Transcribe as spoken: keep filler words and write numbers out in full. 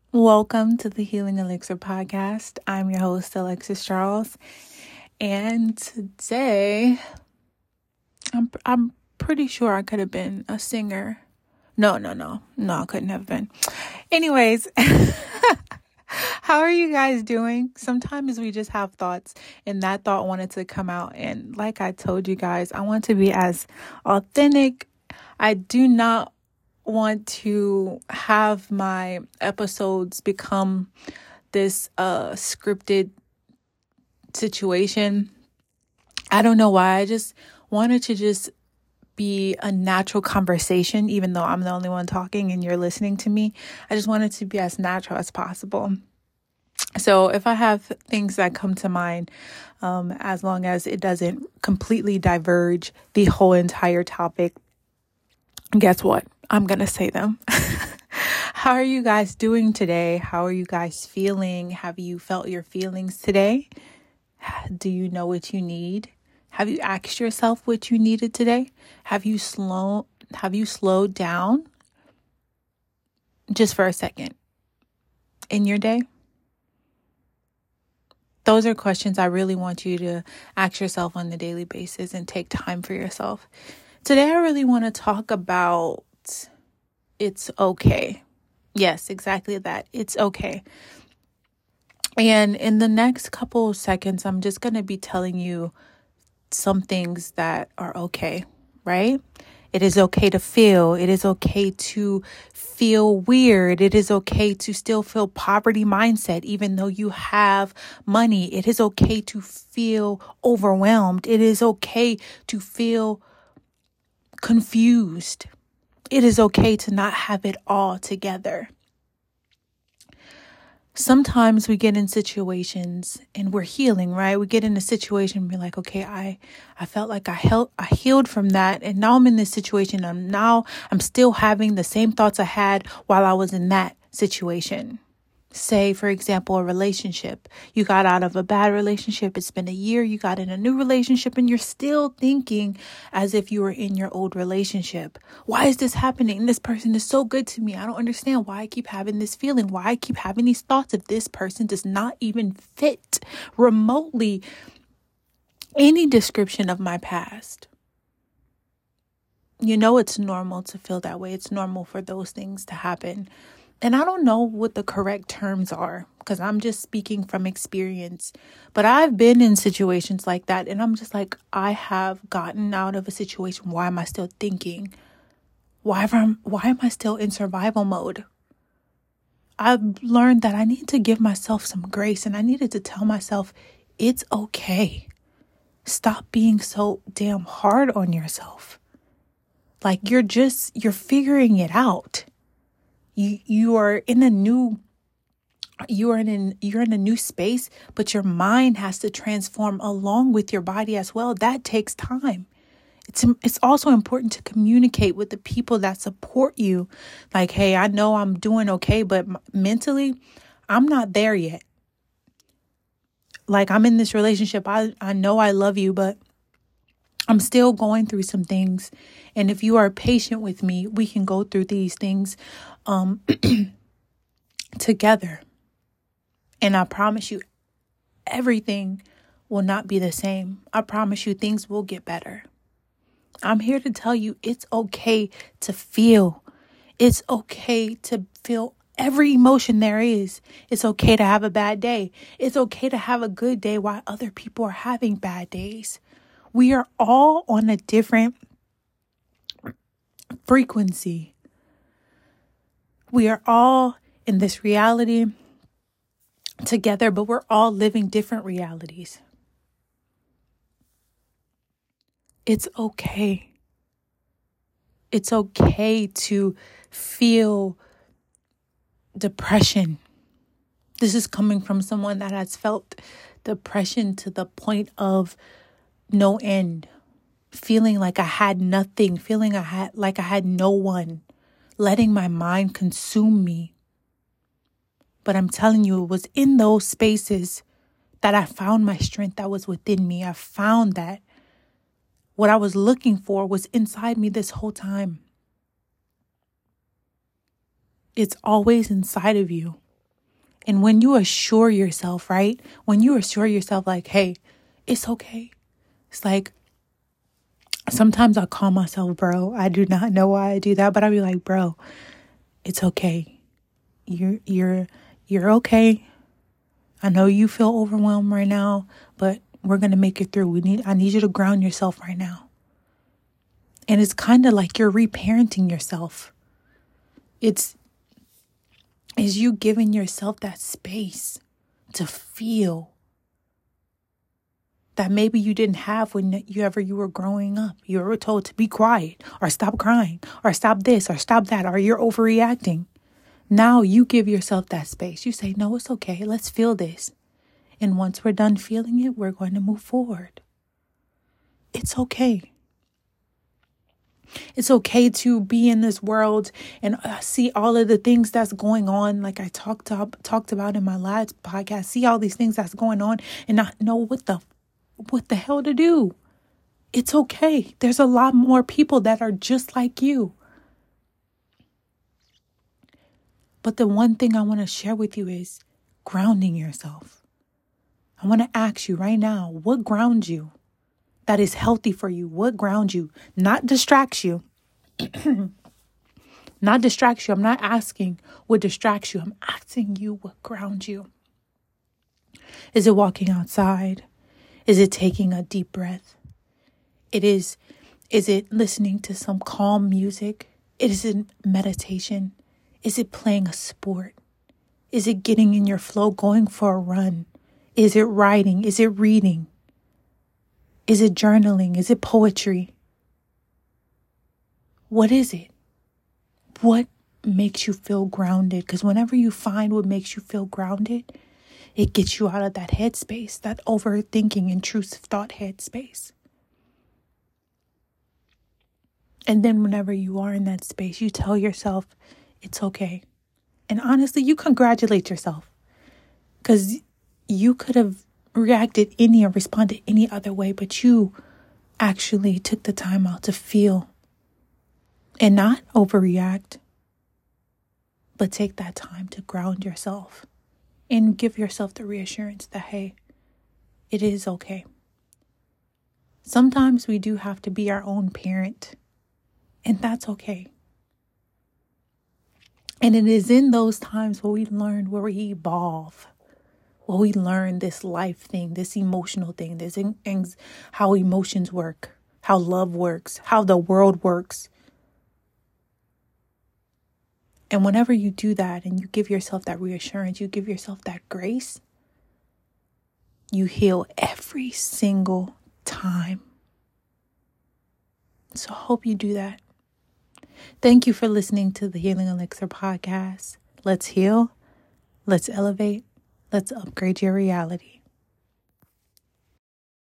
Welcome to the Healing Elixir podcast. I'm your host, Alexis Charles, and today I'm I'm pretty sure I could have been a singer. No, no, no, no, I couldn't have been. Anyways, how are you guys doing? Sometimes we just have thoughts, and that thought wanted to come out. And like I told you guys, I want to be as authentic. I do not want to have my episodes become this uh scripted situation. I don't know why. I just wanted to just be a natural conversation, even though I'm the only one talking and you're listening to me. I just wanted to be as natural as possible. So if I have things that come to mind, um, as long as it doesn't completely diverge the whole entire topic, guess what? I'm going to say them. How are you guys doing today? How are you guys feeling? Have you felt your feelings today? Do you know what you need? Have you asked yourself what you needed today? Have you slow, have you slowed down just for a second in your day? Those are questions I really want you to ask yourself on a daily basis and take time for yourself. Today, I really want to talk about it's okay. Yes, exactly that. It's okay. And in the next couple of seconds, I'm just going to be telling you some things that are okay, right? It is okay to feel. It is okay to feel weird. It is okay to still feel poverty mindset, even though you have money. It is okay to feel overwhelmed. It is okay to feel confused. It is okay to not have it all together. Sometimes we get in situations and we're healing, right? We get in a situation and be like, okay, I, I felt like I held, I healed from that. And now I'm in this situation. And now I'm still having the same thoughts I had while I was in that situation. Say, for example, a relationship. You got out of a bad relationship. It's been a year. You got in a new relationship and you're still thinking as if you were in your old relationship. Why is this happening? This person is so good to me. I don't understand why I keep having this feeling, why I keep having these thoughts if this person does not even fit remotely any description of my past. You know, it's normal to feel that way. It's normal for those things to happen. And I don't know what the correct terms are because I'm just speaking from experience. But I've been in situations like that. And I'm just like, I have gotten out of a situation. Why am I still thinking? Why am, why am I still in survival mode? I've learned that I need to give myself some grace. And I needed to tell myself, it's okay. Stop being so damn hard on yourself. Like you're just, you're figuring it out. You you are in a new you are in an, you're in a new space, but your mind has to transform along with your body as well. That takes time. It's it's also important to communicate with the people that support you. Like, hey, I know I'm doing okay, but mentally, I'm not there yet. Like I'm in this relationship. I, I know I love you, but I'm still going through some things. And if you are patient with me, we can go through these things um, together. And I promise you, everything will not be the same. I promise you, things will get better. I'm here to tell you it's okay to feel. It's okay to feel every emotion there is. It's okay to have a bad day. It's okay to have a good day while other people are having bad days. We are all on a different frequency. We are all in this reality together, but we're all living different realities. It's okay. It's okay to feel depression. This is coming from someone that has felt depression to the point of no end. Feeling like I had nothing, feeling I had like I had no one, letting my mind consume me. But I'm telling you, it was in those spaces that I found my strength that was within me. I found that what I was looking for was inside me this whole time. It's always inside of you. And when you assure yourself, right? When you assure yourself like, hey, it's okay. It's like, sometimes I call myself bro. I do not know why I do that, but I'll be like, bro, it's okay. You're, you're, you're okay. I know you feel overwhelmed right now, but we're going to make it through. We need, I need you to ground yourself right now. And it's kind of like you're reparenting yourself. It's, is you giving yourself that space to feel that maybe you didn't have when you ever you were growing up. You were told to be quiet or stop crying or stop this or stop that, or you're overreacting. Now you give yourself that space. You say, no, it's okay. Let's feel this. And once we're done feeling it, we're going to move forward. It's okay. It's okay to be in this world and uh, see all of the things that's going on. Like I talked up, talked about in my last podcast, see all these things that's going on and not know what the, what the hell to do. It's okay. There's a lot more people that are just like you. But the one thing I want to share with you is grounding yourself. I want to ask you right now, what grounds you? That is healthy for you. What grounds you? Not distracts you. Not distracts you. I'm not asking what distracts you. I'm asking you what grounds you. Is it walking outside? Is it taking a deep breath? It is, is it listening to some calm music? Is it meditation? Is it playing a sport? Is it getting in your flow, going for a run? Is it writing? Is it reading? Is it journaling? Is it poetry? What is it? What makes you feel grounded? Because whenever you find what makes you feel grounded, it gets you out of that headspace, that overthinking, intrusive thought headspace. And then whenever you are in that space, you tell yourself, it's okay. And honestly, you congratulate yourself. Because you could have reacted any or responded any other way, but you actually took the time out to feel and not overreact, but take that time to ground yourself and give yourself the reassurance that, hey, it is okay. Sometimes we do have to be our own parent, and that's okay. And it is in those times where we learn, where we evolve, where we learn this life thing, this emotional thing, this in, in, how emotions work, how love works, how the world works. And whenever you do that and you give yourself that reassurance, you give yourself that grace, you heal every single time. So I hope you do that. Thank you for listening to the Healing Elixir podcast. Let's heal. Let's elevate. Let's upgrade your reality.